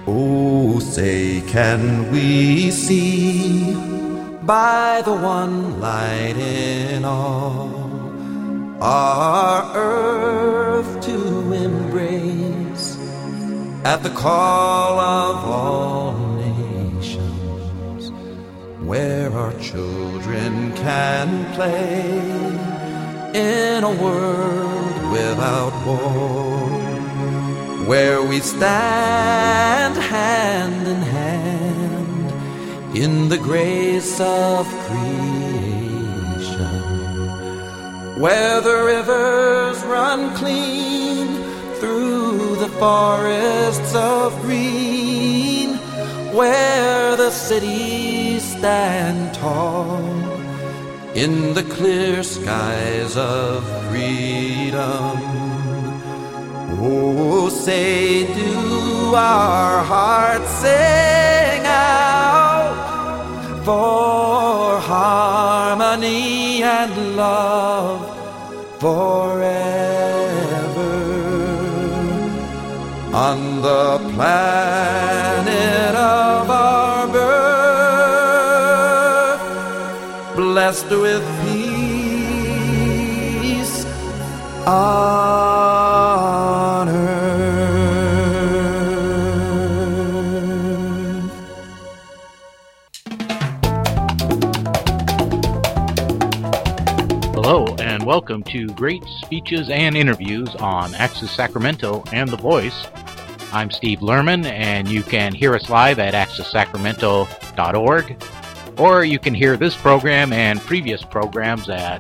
Oh, say can we see by the one light in all our earth to embrace at the call of all nations, where our children can play in a world without war, where we stand hand in hand in the grace of creation, where the rivers run clean through the forests of green, where the cities stand tall in the clear skies of freedom. Oh, say do our hearts sing out for harmony and love forever on the planet of our birth, blessed with peace on earth. Hello and welcome to Great Speeches and Interviews on Access Sacramento and The Voice. I'm Steve Lerman, and you can hear us live at accesssacramento.org, or you can hear this program and previous programs at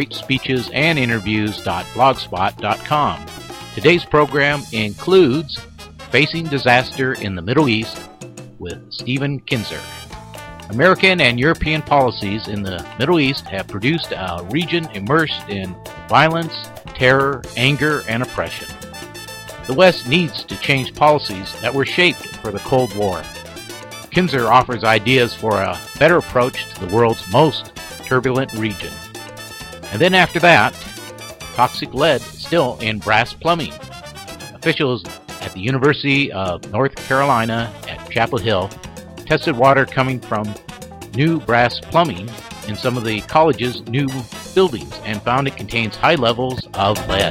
greatspeechesandinterviews.blogspot.com. Today's program includes Facing Disaster in the Middle East with Stephen Kinzer. American and European policies in the Middle East have produced a region immersed in violence, terror, anger, and oppression. The West needs to change policies that were shaped for the Cold War. Kinzer offers ideas for a better approach to the world's most turbulent region. And then after that, toxic lead still in brass plumbing. Officials at the University of North Carolina at Chapel Hill tested water coming from new brass plumbing in some of the college's new buildings and found it contains high levels of lead.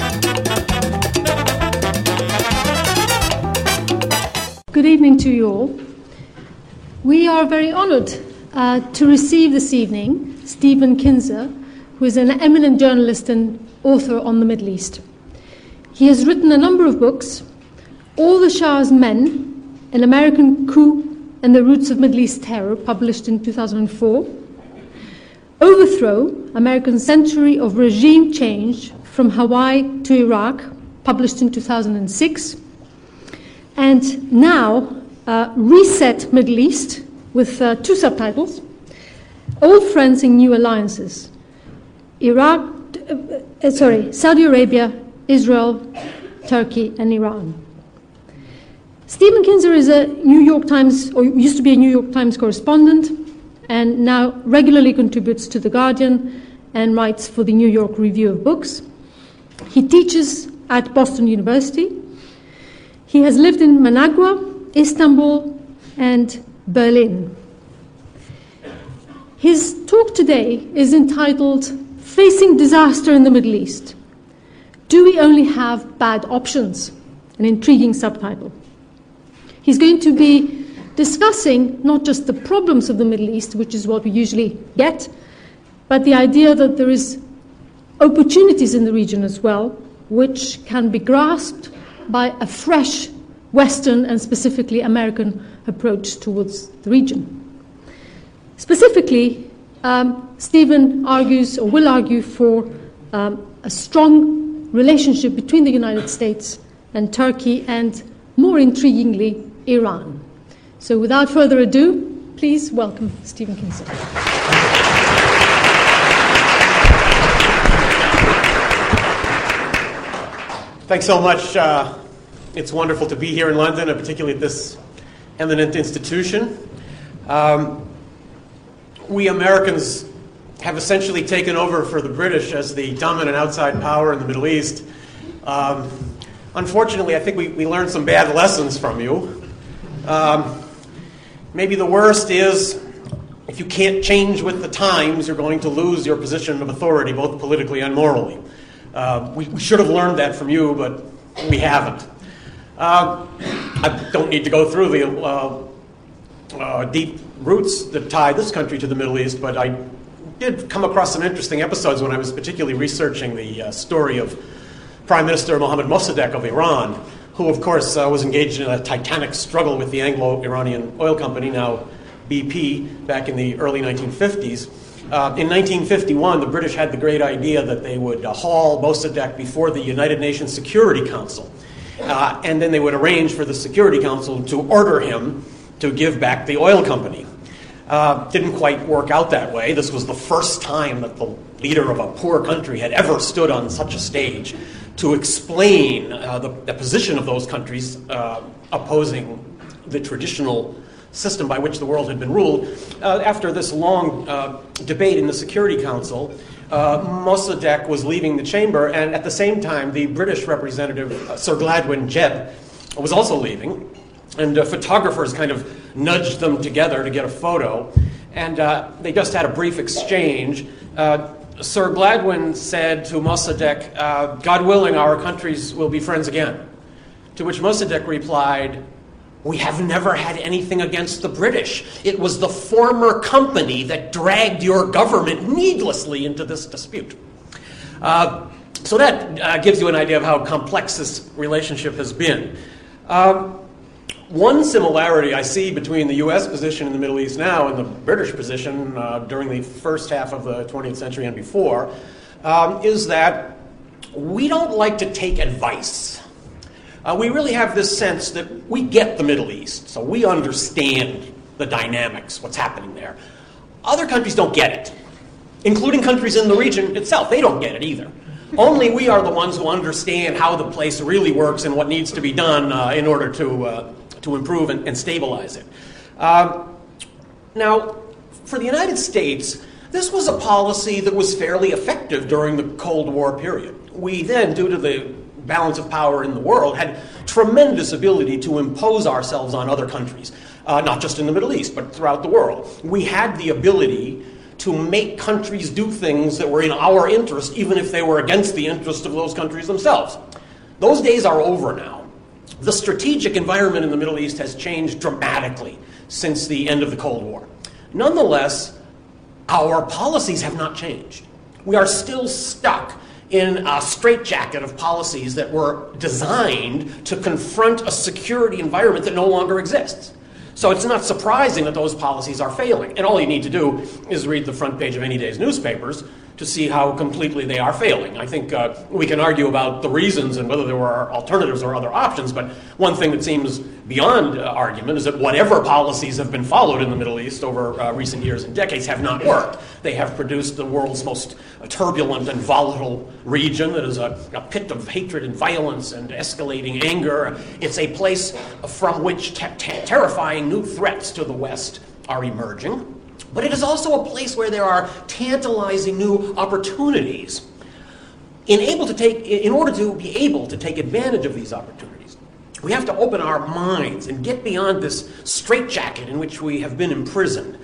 Good evening to you all. We are very honored to receive this evening Stephen Kinzer, who is an eminent journalist and author on the Middle East. He has written a number of books: All the Shah's Men, An American Coup and the Roots of Middle East Terror, published in 2004, Overthrow, American Century of Regime Change from Hawaii to Iraq, published in 2006, and now Reset Middle East, with two subtitles, Old Friends and New Alliances, Saudi Arabia, Israel, Turkey, and Iran. Stephen Kinzer is a New York Times, or used to be a New York Times correspondent, and now regularly contributes to The Guardian and writes for the New York Review of Books. He teaches at Boston University. He has lived in Managua, Istanbul, and Berlin. His talk today is entitled Facing Disaster in the Middle East. Do we only have bad options? An intriguing subtitle. He's going to be discussing not just the problems of the Middle East, which is what we usually get, but the idea that there is opportunities in the region as well, which can be grasped by a fresh Western and specifically American approach towards the region. Specifically, Stephen argues, or will argue, for a strong relationship between the United States and Turkey, and more intriguingly, Iran. So without further ado, please welcome Stephen Kinzer. Thanks so much. It's wonderful to be here in London, and particularly at this eminent institution. We Americans have essentially taken over for the British as the dominant outside power in the Middle East. Unfortunately, I think we learned some bad lessons from you. Maybe the worst is if you can't change with the times, you're going to lose your position of authority, both politically and morally. We should have learned that from you, but we haven't. I don't need to go through the deep roots that tie this country to the Middle East, but I did come across some interesting episodes when I was particularly researching the story of Prime Minister Mohammad Mossadegh of Iran, who, of course, was engaged in a titanic struggle with the Anglo-Iranian oil company, now BP, back in the early 1950s. In 1951, the British had the great idea that they would haul Mossadegh before the United Nations Security Council, and then they would arrange for the Security Council to order him to give back the oil company. Didn't quite work out that way. This was the first time that the leader of a poor country had ever stood on such a stage to explain the position of those countries opposing the traditional system by which the world had been ruled. After this long debate in the Security Council, Mossadegh was leaving the chamber, and at the same time, the British representative, Sir Gladwin Jebb, was also leaving. And photographers kind of nudged them together to get a photo. And they just had a brief exchange. Sir Gladwin said to Mossadegh, God willing, our countries will be friends again. To which Mossadegh replied, we have never had anything against the British. It was the former company that dragged your government needlessly into this dispute. So that gives you an idea of how complex this relationship has been. One similarity I see between the U.S. position in the Middle East now and the British position during the first half of the 20th century and before is that we don't like to take advice. We really have this sense that we get the Middle East, so we understand the dynamics, what's happening there. Other countries don't get it, including countries in the region itself. They don't get it either. Only we are the ones who understand how the place really works and what needs to be done in order to improve and stabilize it. Now, for the United States, this was a policy that was fairly effective during the Cold War period. We then, due to the balance of power in the world, had tremendous ability to impose ourselves on other countries, not just in the Middle East, but throughout the world. We had the ability to make countries do things that were in our interest, even if they were against the interest of those countries themselves. Those days are over now. The strategic environment in the Middle East has changed dramatically since the end of the Cold War. Nonetheless, our policies have not changed. We are still stuck in a straitjacket of policies that were designed to confront a security environment that no longer exists. So it's not surprising that those policies are failing. And all you need to do is read the front page of any day's newspapers to see how completely they are failing. I think we can argue about the reasons and whether there were alternatives or other options, but one thing that seems beyond argument is that whatever policies have been followed in the Middle East over recent years and decades have not worked. They have produced the world's most turbulent and volatile region that is a pit of hatred and violence and escalating anger. It's a place from which terrifying new threats to the West are emerging. But it is also a place where there are tantalizing new opportunities. In order to be able to take advantage of these opportunities, we have to open our minds and get beyond this straitjacket in which we have been imprisoned.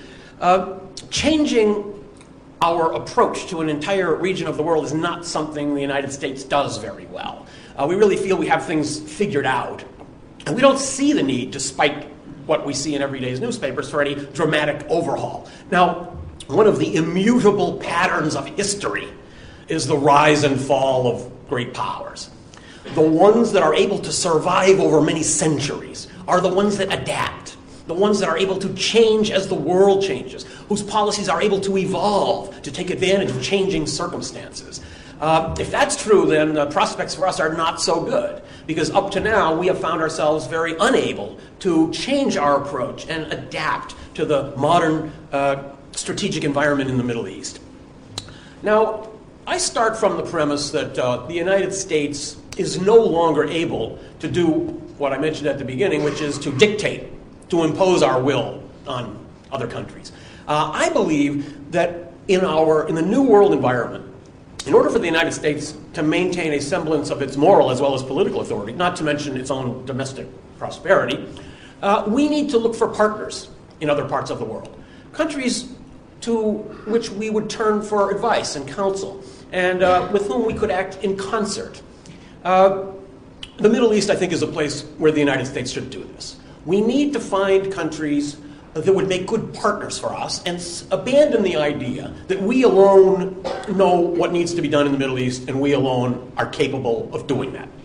Changing our approach to an entire region of the world is not something the United States does very well. We really feel we have things figured out. And we don't see the need, despite what we see in every day's newspapers, for any dramatic overhaul. Now, one of the immutable patterns of history is the rise and fall of great powers. The ones that are able to survive over many centuries are the ones that adapt, the ones that are able to change as the world changes, whose policies are able to evolve to take advantage of changing circumstances. If that's true, then the prospects for us are not so good, because up to now we have found ourselves very unable to change our approach and adapt to the modern strategic environment in the Middle East. Now, I start from the premise that the United States is no longer able to do what I mentioned at the beginning, which is to dictate, to impose our will on other countries. I believe that in the new world environment, in order for the United States to maintain a semblance of its moral as well as political authority, not to mention its own domestic prosperity, we need to look for partners in other parts of the world. Countries to which we would turn for advice and counsel, and with whom we could act in concert. The Middle East, I think, is a place where the United States should do this. We need to find countries that would make good partners for us and abandon the idea that we alone know what needs to be done in the Middle East and we alone are capable of doing that.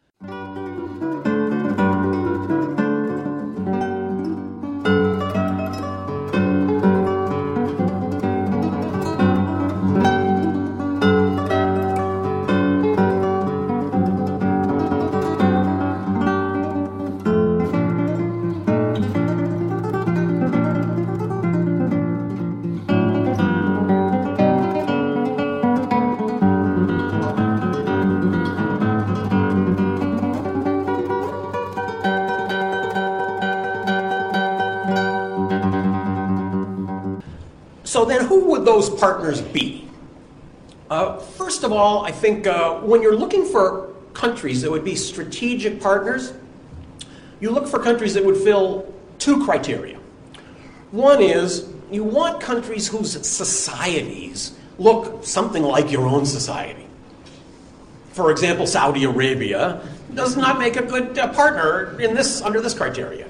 So then who would those partners be? First of all, I think when you're looking for countries that would be strategic partners, you look for countries that would fill two criteria. One is you want countries whose societies look something like your own society. For example, Saudi Arabia does not make a good partner in this, under this criteria.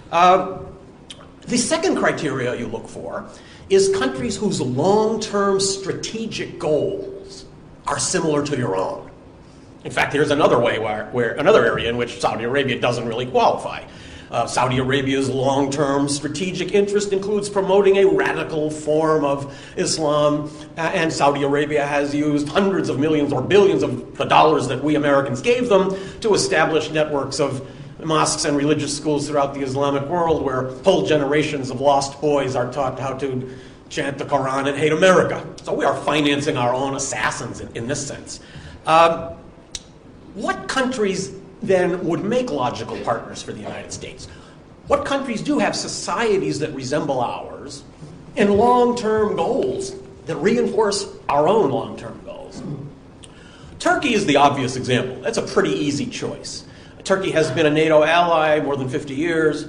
The second criteria you look for is countries whose long-term strategic goals are similar to your own. In fact, here's another way where another area in which Saudi Arabia doesn't really qualify. Saudi Arabia's long-term strategic interest includes promoting a radical form of Islam, and Saudi Arabia has used hundreds of millions or billions of the dollars that we Americans gave them to establish networks of mosques and religious schools throughout the Islamic world where whole generations of lost boys are taught how to chant the Quran and hate America. So we are financing our own assassins in this sense. What countries then would make logical partners for the United States? What countries do have societies that resemble ours and long-term goals that reinforce our own long-term goals? Turkey is the obvious example. That's a pretty easy choice. Turkey has been a NATO ally more than 50 years.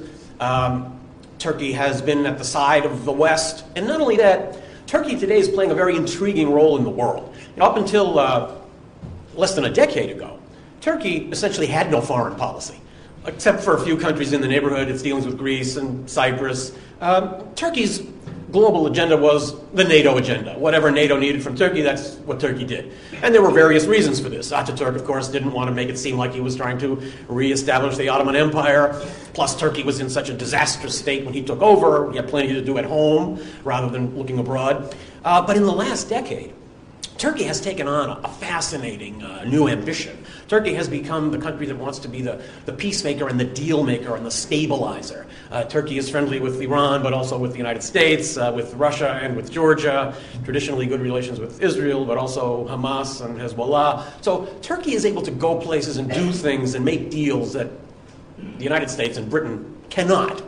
Turkey has been at the side of the West. And not only that, Turkey today is playing a very intriguing role in the world. Up until less than a decade ago, Turkey essentially had no foreign policy, except for a few countries in the neighborhood. Its dealings with Greece and Cyprus. Turkey's global agenda was the NATO agenda. Whatever NATO needed from Turkey, that's what Turkey did. And there were various reasons for this. Ataturk, of course, didn't want to make it seem like he was trying to reestablish the Ottoman Empire. Plus, Turkey was in such a disastrous state when he took over. He had plenty to do at home rather than looking abroad. But in the last decade, Turkey has taken on a fascinating new ambition. Turkey has become the country that wants to be the peacemaker and the deal maker and the stabilizer. Turkey is friendly with Iran, but also with the United States, with Russia and with Georgia. Traditionally good relations with Israel, but also Hamas and Hezbollah. So Turkey is able to go places and do things and make deals that the United States and Britain cannot.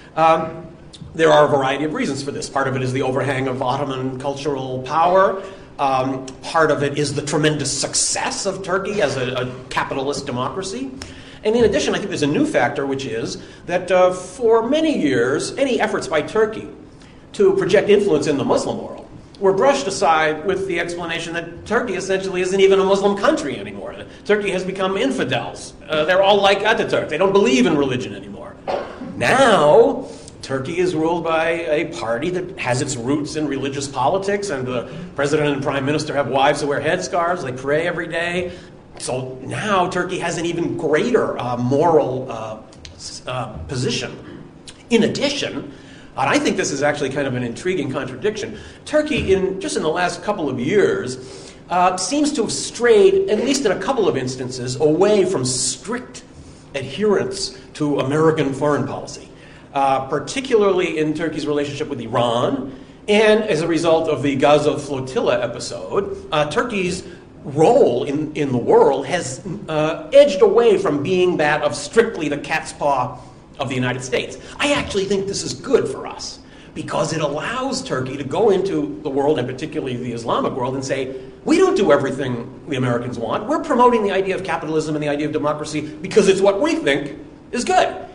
There are a variety of reasons for this. Part of it is the overhang of Ottoman cultural power. Part of it is the tremendous success of Turkey as a capitalist democracy. And in addition, I think there's a new factor, which is that for many years, any efforts by Turkey to project influence in the Muslim world were brushed aside with the explanation that Turkey essentially isn't even a Muslim country anymore. Turkey has become infidels. They're all like Ataturk. They don't believe in religion anymore. Now, Turkey is ruled by a party that has its roots in religious politics, and the president and prime minister have wives who wear headscarves. They pray every day. So now Turkey has an even greater moral position. In addition, and I think this is actually kind of an intriguing contradiction, Turkey, just in the last couple of years, seems to have strayed, at least in a couple of instances, away from strict adherence to American foreign policy. Particularly in Turkey's relationship with Iran, and as a result of the Gaza flotilla episode, Turkey's role in the world has edged away from being that of strictly the cat's paw of the United States. I actually think this is good for us, because it allows Turkey to go into the world, and particularly the Islamic world, and say, we don't do everything the Americans want. We're promoting the idea of capitalism and the idea of democracy because it's what we think is good.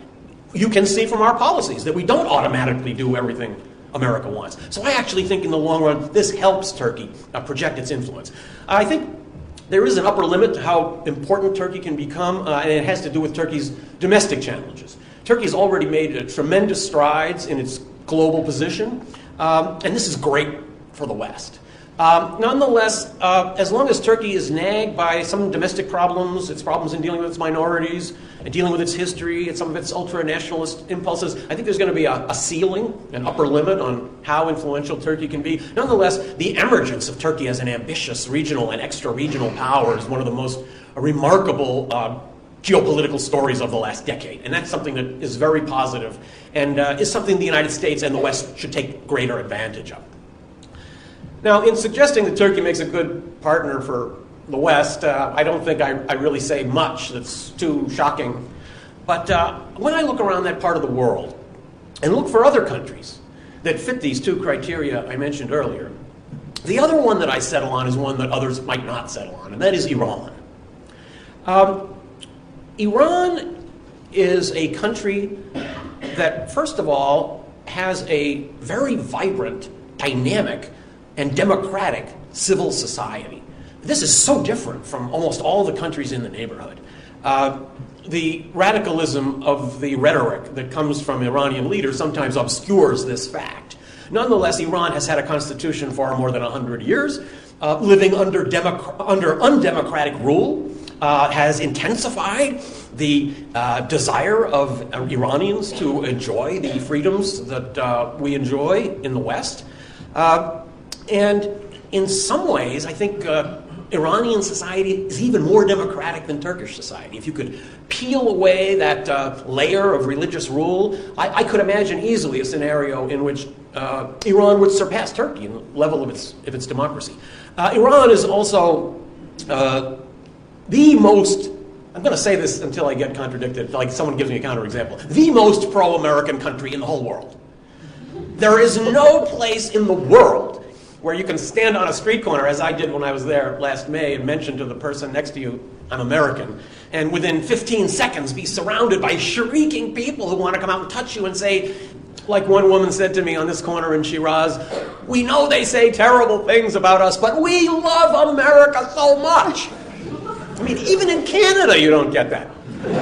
you can see from our policies that we don't automatically do everything America wants. So I actually think in the long run, this helps Turkey project its influence. I think there is an upper limit to how important Turkey can become, and it has to do with Turkey's domestic challenges. Turkey has already made tremendous strides in its global position, and this is great for the West. Nonetheless, as long as Turkey is nagged by some domestic problems, its problems in dealing with its minorities, and dealing with its history, and some of its ultra-nationalist impulses, I think there's going to be a ceiling, an upper limit on how influential Turkey can be. Nonetheless, the emergence of Turkey as an ambitious regional and extra-regional power is one of the most remarkable geopolitical stories of the last decade. And that's something that is very positive and is something the United States and the West should take greater advantage of. Now, in suggesting that Turkey makes a good partner for the West, I don't think I really say much that's too shocking. But when I look around that part of the world and look for other countries that fit these two criteria I mentioned earlier, the other one that I settle on is one that others might not settle on, and that is Iran. Iran is a country that, first of all, has a very vibrant, dynamic, and democratic civil society. This is so different from almost all the countries in the neighborhood. The radicalism of the rhetoric that comes from Iranian leaders sometimes obscures this fact. Nonetheless, Iran has had a constitution for more than 100 years, living under undemocratic rule, has intensified the desire of Iranians to enjoy the freedoms that we enjoy in the West. And in some ways, I think Iranian society is even more democratic than Turkish society. If you could peel away that layer of religious rule, I could imagine easily a scenario in which Iran would surpass Turkey in the level of its democracy. Iran is also the most, I'm going to say this until I get contradicted, like someone gives me a counterexample, the most pro-American country in the whole world. There is no place in the world where you can stand on a street corner, as I did when I was there last May, and mention to the person next to you, I'm American, and within 15 seconds be surrounded by shrieking people who want to come out and touch you and say, like one woman said to me on this corner in Shiraz, we know they say terrible things about us, but we love America so much. I mean, even in Canada you don't get that.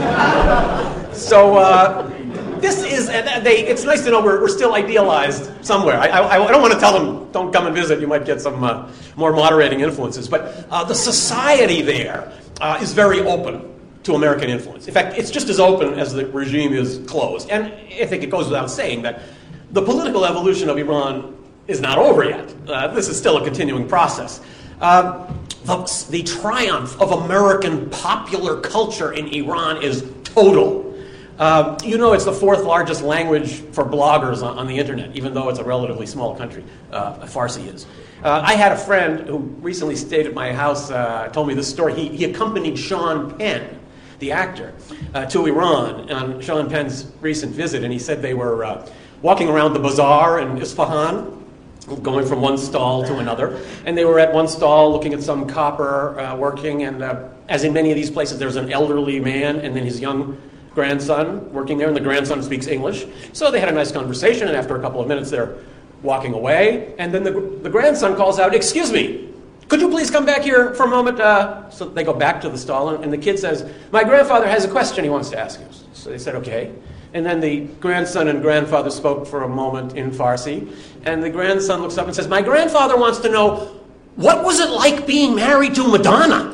So, this is, it's nice to know we're still idealized somewhere. I don't want to tell them, don't come and visit, you might get some more moderating influences. But the society there is very open to American influence. In fact, it's just as open as the regime is closed. And I think it goes without saying that the political evolution of Iran is not over yet. This is still a continuing process. The triumph of American popular culture in Iran is total. It's the fourth largest language for bloggers on the internet, even though it's a relatively small country. Farsi is. I had a friend who recently stayed at my house, told me this story. He accompanied Sean Penn, the actor, to Iran on Sean Penn's recent visit, and he said they were walking around the bazaar in Isfahan, going from one stall to another, and they were at one stall looking at some copper working, and as in many of these places, there's an elderly man and then his young grandson working there, and the grandson speaks English. So they had a nice conversation, and after a couple of minutes, they're walking away. And then the grandson calls out, "Excuse me, could you please come back here for a moment?" So they go back to the stall, and the kid says, "My grandfather has a question he wants to ask you." So they said, "Okay." And then the grandson and grandfather spoke for a moment in Farsi. And the grandson looks up and says, "My grandfather wants to know, what was it like being married to Madonna?"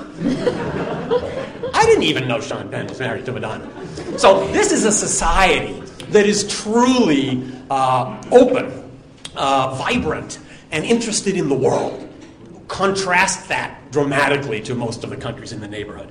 I didn't even know Sean Penn was married to Madonna. So this is a society that is truly open, vibrant, and interested in the world. Contrast that dramatically to most of the countries in the neighborhood.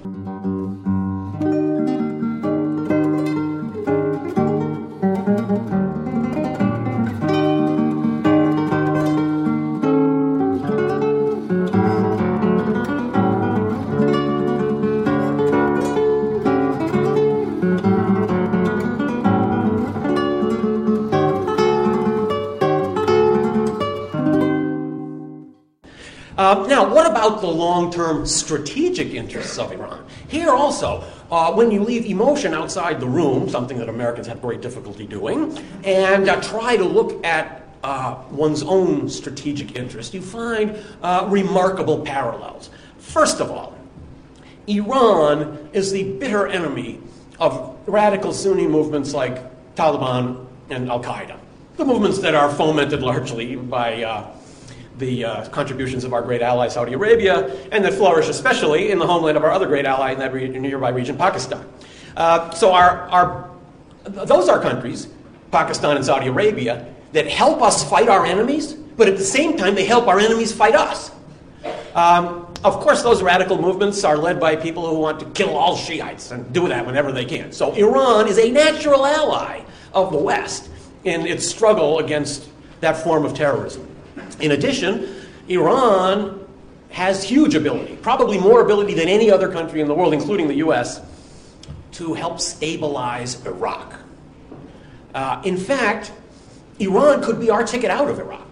Now, what about the long-term strategic interests of Iran? Here also, when you leave emotion outside the room, something that Americans have great difficulty doing, and try to look at one's own strategic interest, you find remarkable parallels. First of all, Iran is the bitter enemy of radical Sunni movements like Taliban and Al-Qaeda, the movements that are fomented largely by the contributions of our great ally, Saudi Arabia, and that flourish especially in the homeland of our other great ally in that nearby region, Pakistan. So those are countries, Pakistan and Saudi Arabia, that help us fight our enemies, but at the same time they help our enemies fight us. Of course, those radical movements are led by people who want to kill all Shiites and do that whenever they can. So Iran is a natural ally of the West in its struggle against that form of terrorism. In addition, Iran has huge ability, probably more ability than any other country in the world, including the U.S., to help stabilize Iraq. In fact, Iran could be our ticket out of Iraq.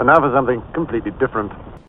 And now for something completely different.